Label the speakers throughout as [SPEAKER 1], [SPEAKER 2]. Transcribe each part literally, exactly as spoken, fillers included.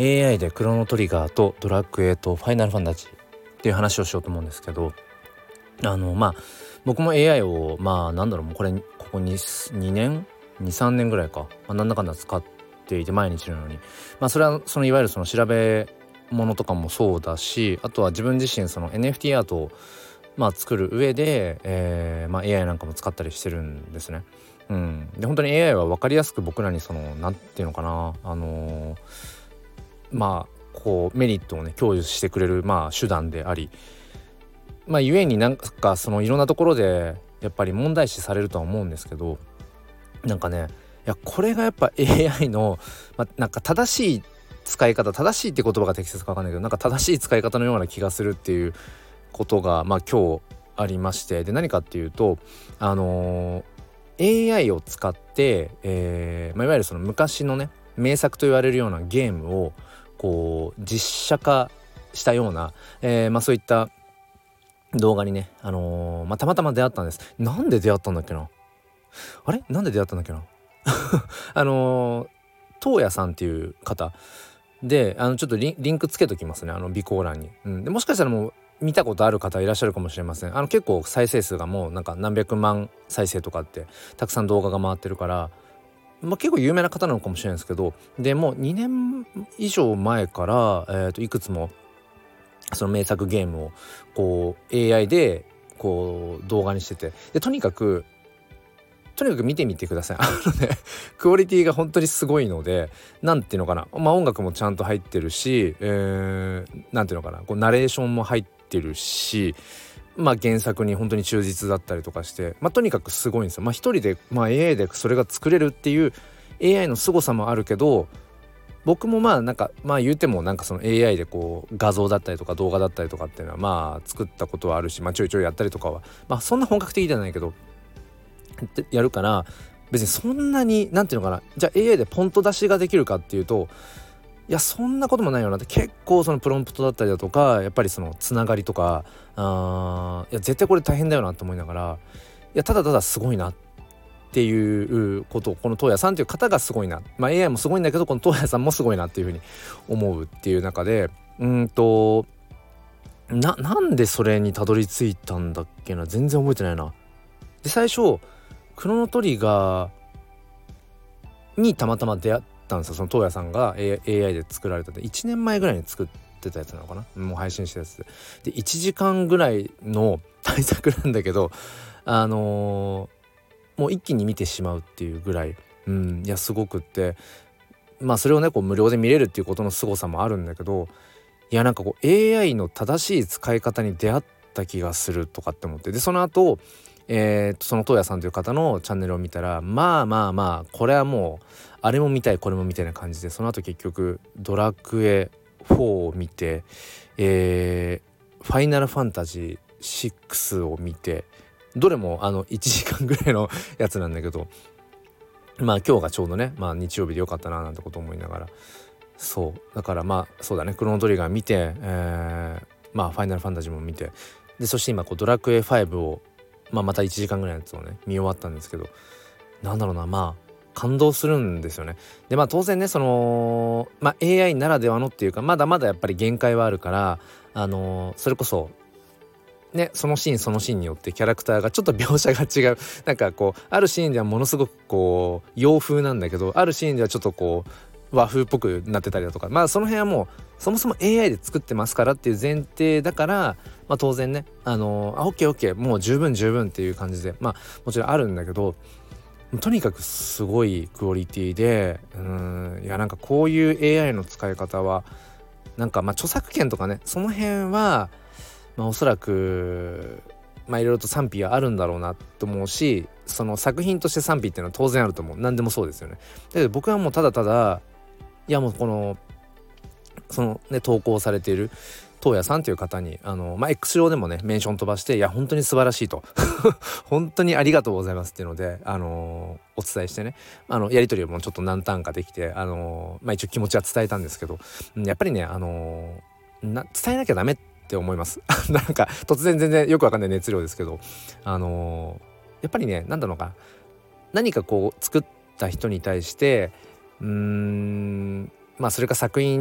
[SPEAKER 1] エーアイ でクロノトリガーとドラクエとファイナルファンタジーっていう話をしようと思うんですけど、あのまあ僕も エーアイ をまあなんだろうもうこれここ 2, にねんにさんねんぐらいか、まあ、なんだかんだ使っていて毎日のように、まあそれはそのいわゆるその調べ物とかもそうだし、あとは自分自身その エヌエフティー アートをまあ作る上で、えーまあ、エーアイ なんかも使ったりしてるんですね。うん、で本当に エーアイ は分かりやすく僕らにそのなんていうのかな、あのー、まあこうメリットをね享受してくれるまあ手段であり、まあゆえになんかそのいろんなところでやっぱり問題視されるとは思うんですけど、なんかねいやこれがやっぱ エーアイ の、まあ、なんか正しい使い方、正しいって言葉が適切か分かんないけど、なんか正しい使い方のような気がするっていうことがまあ今日ありまして、で何かっていうとあのー、エーアイ を使って、えーまあ、いわゆるその昔のね名作と言われるようなゲームをこう実写化したような、えーまあ、そういった動画にね、あのーまあ、たまたま出会ったんです。なんで出会ったんだっけなあれなんで出会ったんだっけなあのー、東野さんっていう方で、あのちょっとリン、リンクつけときますね、あの備考欄に、うん、でもしかしたらもう見たことある方いらっしゃるかもしれません。あの結構再生数がもうなんか何百万再生とかってたくさん動画が回ってるから、まあ、結構有名な方なのかもしれないですけど、でもうにねん以上前から、えーといくつもその名作ゲームをこう エーアイ でこう動画にしてて、でとにかくとにかく見てみてください。あのねクオリティが本当にすごいので、なんていうのかな、まあ音楽もちゃんと入ってるし、えー、なんていうのかな、こうナレーションも入ってるし、まあ原作に本当に忠実だったりとかして、まあとにかくすごいんですよ。まあ一人で、まあ エーアイ でそれが作れるっていう エーアイ の凄さもあるけど、僕もまあなんかまあ言うてもなんかその エーアイ でこう画像だったりとか動画だったりとかっていうのはまあ作ったことはあるし、まあちょいちょいやったりとかはまあそんな本格的じゃないけどやるから、別にそんなになんていうのかな、じゃあ エーアイ でポンと出しができるかっていうと、いやそんなこともないよなって、結構そのプロンプトだったりだとかやっぱりそのつながりとか、あいや絶対これ大変だよなと思いながら、いやただただすごいなっていうことを、この東野さんっていう方がすごいな、まあ エーアイ もすごいんだけどこの東野さんもすごいなっていうふうに思うっていう中で、うんとななんでそれにたどり着いたんだっけな、全然覚えてないな。で最初クロノトリガーにたまたま出会ったんですよ。その東野さんが エーアイ で作られたでいちねんまえぐらいに作ってたやつなのかな、もう配信したやつで、でいちじかんぐらいの対策なんだけど、あのー、もう一気に見てしまうっていうぐらい、うん、いやすごくって、まあそれをねこう無料で見れるっていうことの凄さもあるんだけど、いやなんかこう エーアイ の正しい使い方に出会った気がするとかって思って、でその後えー、とその東野さんという方のチャンネルを見たら、まあまあまあこれはもうあれも見たいこれも見たいな感じで、その後結局ドラクエフォーを見て、えー、ファイナルファンタジーシックスを見て、どれもあのいちじかんぐらいのやつなんだけど、まあ今日がちょうどね、まあ、日曜日でよかったななんてこと思いながら、そうだからまあそうだね、クロノトリガー見て、えー、まあファイナルファンタジーも見て、でそして今こうドラクエファイブをまあ、またいちじかんぐらいのやつをね見終わったんですけど、なんだろうな、まあ感動するんですよね。でまあ当然ねその、まあ、エーアイ ならではのっていうか、まだまだやっぱり限界はあるから、あのー、それこそねそのシーンそのシーンによってキャラクターがちょっと描写が違う、なんかこうあるシーンではものすごくこう洋風なんだけど、あるシーンではちょっとこう和風っぽくなってたりだとか、まあその辺はもうそもそも エーアイ で作ってますからっていう前提だから、まあ当然ねあのー、あオッケーオッケーもう十分十分っていう感じで、まあもちろんあるんだけど、とにかくすごいクオリティで、うーんいやなんかこういう エーアイ の使い方はなんかまあ著作権とかねその辺はまあおそらくまあいろいろと賛否はあるんだろうなと思うし、その作品として賛否っていうのは当然あると思う。何でもそうですよね。だけど僕はもうただただいやもうこのそのね投稿されている東野さんという方にあの、まあ、X 上でもねメンション飛ばして、いや本当に素晴らしいと本当にありがとうございますっていうので、あのー、お伝えしてね、あのやり取りもちょっと何ターンかできて、あのーまあ、一応気持ちは伝えたんですけど、やっぱりね、あのー、な伝えなきゃダメって思いますなんか突然全然よくわかんない熱量ですけど、あのー、やっぱりね何だろうか、何かこう作った人に対してうーんまあそれか作品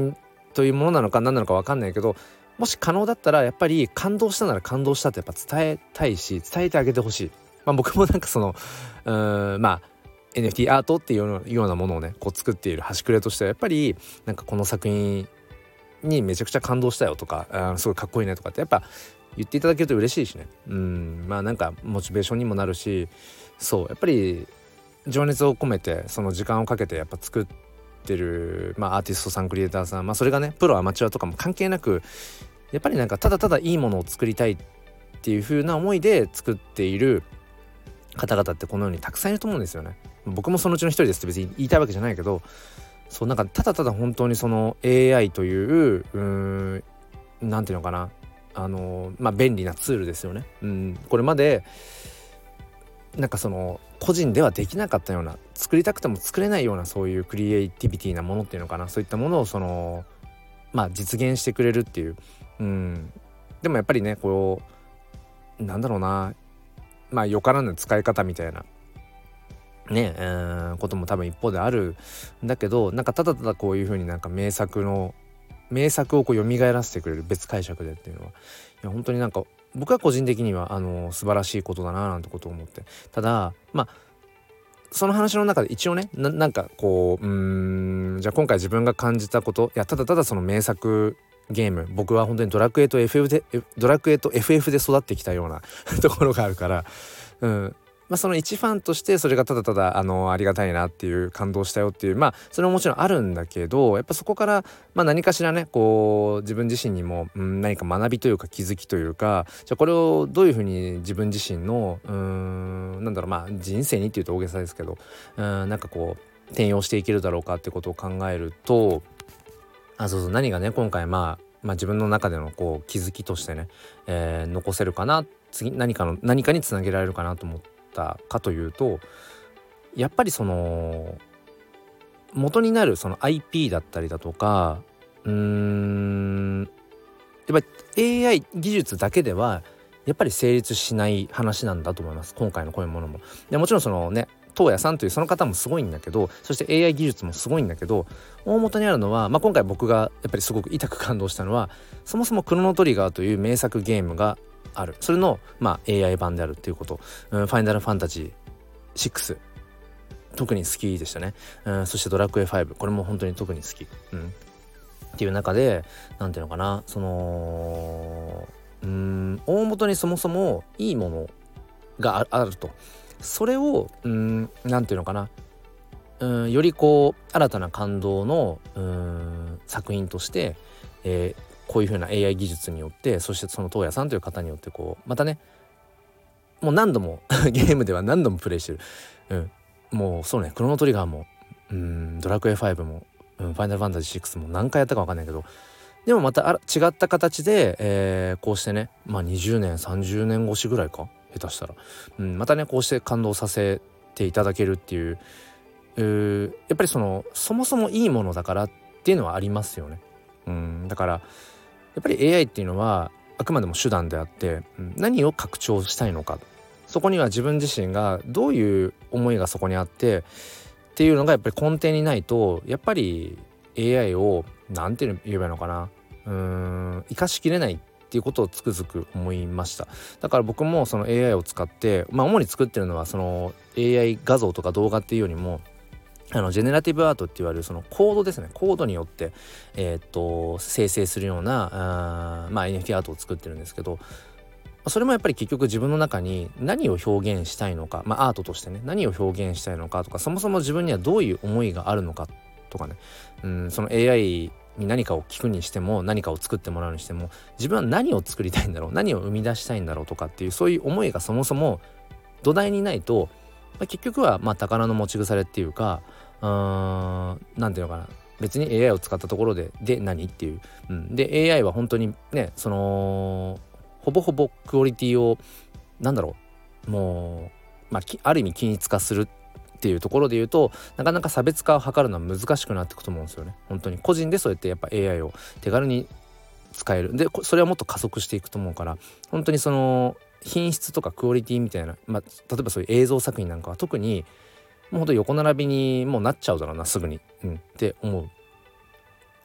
[SPEAKER 1] というものなのか何なのか分かんないけど、もし可能だったらやっぱり感動したなら感動したってやっぱ伝えたいし、伝えてあげてほしい。まあ、僕もなんかそのうーんまあ エヌエフティー アートっていうようなようなものをねこう作っている端くれとしてはやっぱりなんかこの作品にめちゃくちゃ感動したよとか、あすごいかっこいいねとかってやっぱ言っていただけると嬉しいしね。うんまあなんかモチベーションにもなるし、そうやっぱり情熱を込めてその時間をかけてやっぱ作ってる、まあ、アーティストさんクリエイターさん、まあ、それがねプロアマチュアとかも関係なくやっぱりなんかただただいいものを作りたいっていう風な思いで作っている方々ってこのようにたくさんいると思うんですよね。僕もそのうちの一人ですって別に言いたいわけじゃないけど、そうなんかただただ本当にその エーアイ といううーんなんていうのかな、あのまあ便利なツールですよね。うんこれまでなんかその個人ではできなかったような、作りたくても作れないようなそういうクリエイティビティなものっていうのかな、そういったものをそのまあ実現してくれるっていう、うんでもやっぱりねこうなんだろうな、まあよからぬ使い方みたいなねえー、ことも多分一方であるんだけど、なんかただただこういう風になんか名作の名作をこう蘇らせてくれる別解釈でっていうのはいや本当になんか僕は個人的にはあの素晴らしいことだななんてことを思って、ただまあその話の中で一応ね な, なんかこううーんじゃあ今回自分が感じたこと、いやただただその名作ゲーム、僕は本当にドラクエと エフエフ でドラクエと エフエフ で育ってきたようなところがあるから、うんまあ、その一ファンとしてそれがただただあのありがたいなっていう感動したよっていう、まあそれももちろんあるんだけど、やっぱそこからまあ何かしらねこう自分自身にも、うん、何か学びというか気づきというか、じゃあこれをどういうふうに自分自身のうーんなんだろうまあ人生にっていうと大げさですけど、うんなんかこう転用していけるだろうかってことを考えると、あそうそう何がね今回まあまあ自分の中でのこう気づきとしてね、えー、残せるかな、次何かの何かにつなげられるかなと思ったかというと、やっぱりその元になるその アイピー だったりだとか、うーんやっぱり エーアイ 技術だけではやっぱり成立しない話なんだと思います、今回のこういうものも。でもちろんそのね東野さんというその方もすごいんだけど、そして エーアイ 技術もすごいんだけど、大元にあるのは、まあ、今回僕がやっぱりすごく痛く感動したのは、そもそもクロノトリガーという名作ゲームがある、それの、まあ、エーアイ 版であるっていうこと、うん、ファイナルファンタジーシックス特に好きでしたね、うん、そしてドラクエファイブこれも本当に特に好き、うん、っていう中でなんていうのかな、そのうーん大元にそもそもいいものが あ, あると、それをうーんなんていうのかな、うんよりこう新たな感動のうーん作品として、えー、こういう風な エーアイ 技術によって、そしてその東野さんという方によってこうまたねもう何度もゲームでは何度もプレイしてる、うん、もうそうねクロノトリガーもうんドラクエファイブも、うん、ファイナルファンタジーシックスも何回やったか分かんないけど、でもまたあら違った形で、えー、こうしてねまあにじゅうねんさんじゅうねん越しぐらいか下手したら、うん、またねこうして感動させていただけるっていう、うーやっぱりそのそもそもいいものだからっていうのはありますよね。うんだからやっぱり エーアイ っていうのはあくまでも手段であって、うん、何を拡張したいのか、そこには自分自身がどういう思いがそこにあってっていうのがやっぱり根底にないと、やっぱり エーアイ をなんて言えばいいのかな、うーん生かしきれないっていうことをつくづく思いました。だから僕もその エーアイ を使ってまあ主に作ってるのはその エーアイ 画像とか動画っていうよりもあのジェネラティブアートって言われるそのコードですね、コードによってえー、っと生成するようなあまあ エヌエフティー アートを作ってるんですけど、それもやっぱり結局自分の中に何を表現したいのか、まあアートとしてね何を表現したいのかとか、そもそも自分にはどういう思いがあるのかとかね、うんその エーアイ に何かを聞くにしても何かを作ってもらうにしても自分は何を作りたいんだろう、何を生み出したいんだろうとかっていうそういう思いがそもそも土台にないと、まあ、結局はまあ宝の持ち腐れっていうか、うーんなんていうのかな、別に エーアイ を使ったところでで何っていう、うん、で エーアイ は本当にねそのほぼほぼクオリティをなんだろうもう、まあ、ある意味均一化するっていうところで言うとなかなか差別化を図るのは難しくなっていくと思うんですよね。本当に個人でそうやってやっぱ エーアイ を手軽に使えるでそれはもっと加速していくと思うから、本当にその品質とかクオリティみたいな、まあ、例えばそういう映像作品なんかは特にもうほんと横並びにもうなっちゃうだろうなすぐに、うん、って思う。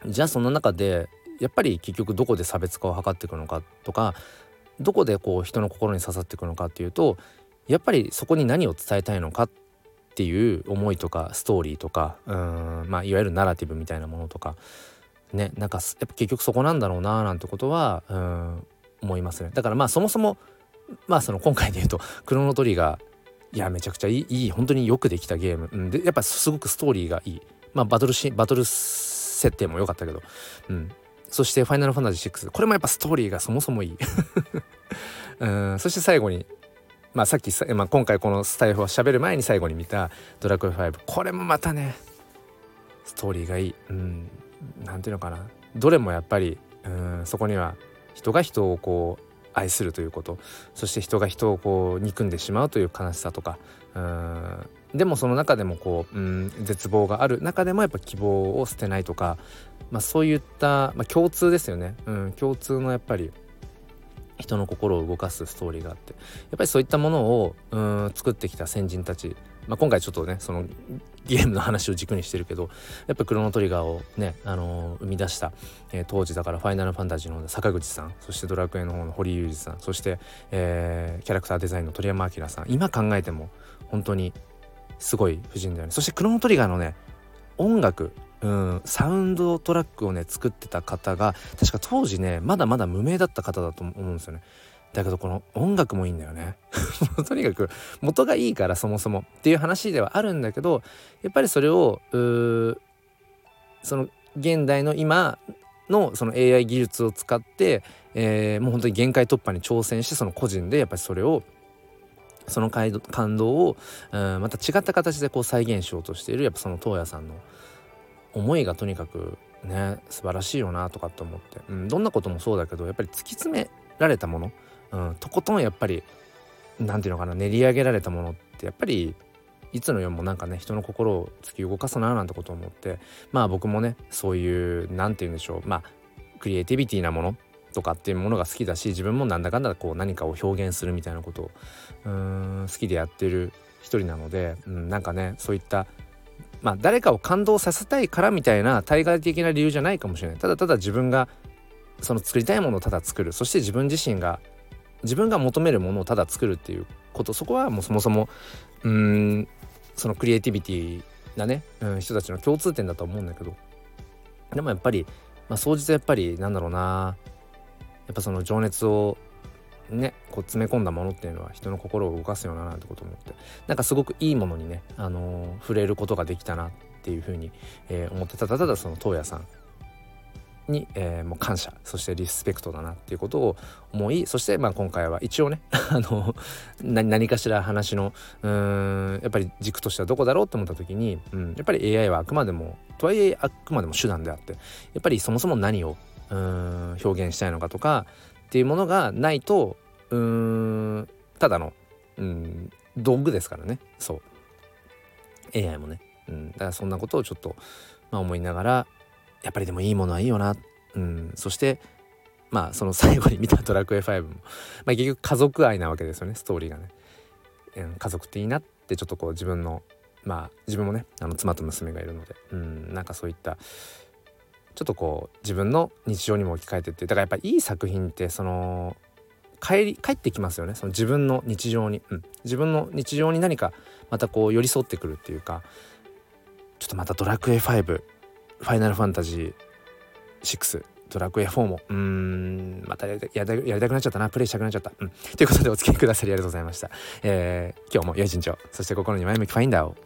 [SPEAKER 1] じゃあその中でやっぱり結局どこで差別化を図っていくのかとか、どこでこう人の心に刺さっていくのかっていうと、やっぱりそこに何を伝えたいのかっていう思いとかストーリーとか、うーんまあいわゆるナラティブみたいなものとかね、なんかやっぱ結局そこなんだろうななんてことはうん思いますね。だからまあそもそもまあその今回で言うとクロノトリガー、いやめちゃくちゃいい、いい本当によくできたゲーム、うん、でやっぱすごくストーリーがいい、まあバトルシバトル設定も良かったけど、うん、そしてファイナルファンタジーシックス、これもやっぱストーリーがそもそもいいうんそして最後にまあさっき、まあ、今回このスタイフを喋る前に最後に見たドラクエファイブ、これもまたねストーリーがいい、うん、なんていうのかな、どれもやっぱりうんそこには人が人をこう愛するということ、そして人が人をこう憎んでしまうという悲しさとか、うんでもその中でもこう、うん、絶望がある中でもやっぱ希望を捨てないとか、まあ、そういった、まあ、共通ですよね、うん、共通のやっぱり人の心を動かすストーリーがあって、やっぱりそういったものをうん作ってきた先人たち、まあ、今回ちょっとねそのゲームの話を軸にしてるけど、やっぱクロノトリガーをね、あのー、生み出した、えー、当時だからファイナルファンタジーの坂口さん、そしてドラクエの方の堀井雄二さん、そして、えー、キャラクターデザインの鳥山明さん、今考えても本当にすごい夫人だよね。そしてクロノトリガーのね音楽、うん、サウンドトラックをね作ってた方が確か当時ねまだまだ無名だった方だと思うんですよね。だけどこの音楽もいいんだよねとにかく元がいいからそもそもっていう話ではあるんだけど、やっぱりそれをうその現代の今のその エーアイ 技術を使って、えー、もう本当に限界突破に挑戦して、その個人でやっぱりそれをその感動を、うん、また違った形でこう再現しようとしているやっぱその東野さんの思いがとにかくね素晴らしいよなとかって思って、うん、どんなこともそうだけどやっぱり突き詰められたもの、うん、とことんやっぱりなんていうのかな練り上げられたものってやっぱりいつの世もなんかね人の心を突き動かすななんてことを思って、まあ僕もねそういうなんて言うんでしょう、まあクリエイティビティなものとかっていうものが好きだし、自分もなんだかんだこう何かを表現するみたいなことをうーん好きでやってる一人なので、うん、なんかねそういったまあ誰かを感動させたいからみたいな対外的な理由じゃないかもしれない。ただただ自分がその作りたいものをただ作る、そして自分自身が自分が求めるものをただ作るっていうこと、そこはもうそもそもうーんそのクリエイティビティなね、うん、人たちの共通点だと思うんだけど、でもやっぱりまあ総じてやっぱりなんだろうな、やっぱその情熱をねこう詰め込んだものっていうのは人の心を動かすよななんてことを思って、なんかすごくいいものにね、あのー、触れることができたなっていうふうに、えー、思って、ただただその東野さんに、えー、もう感謝、そしてリスペクトだなっていうことを思い、そしてまあ今回は一応ねあの何, 何かしら話のうーんやっぱり軸としてはどこだろうって思った時に、うん、やっぱり エーアイ はあくまでもとはいえあくまでも手段であって、やっぱりそもそも何をうーん表現したいのかとかっていうものがないとうーんただのうん道具ですからね。そう エーアイ もね、うん、だからそんなことをちょっと、まあ、思いながら、やっぱりでもいいものはいいよな、うん、そしてまあその最後に見たドラクエファイブも、まあ、結局家族愛なわけですよね、ストーリーがね、うん、家族っていいなってちょっとこう自分のまあ自分もねあの妻と娘がいるので、うん、なんかそういったちょっとこう自分の日常にも置き換えてって、だからやっぱりいい作品ってその帰り帰ってきますよね、その自分の日常に、うん、自分の日常に何かまたこう寄り添ってくるっていうか、ちょっとまたドラクエファイブ、ファイナルファンタジーシックス、ドラクエフォーもうーんまたやりた、やりたくなっちゃったな、プレイしたくなっちゃった、うん、ということでお付き合いくださりありがとうございました。えー、今日も良い一日を、そして心に前向きファインダーを。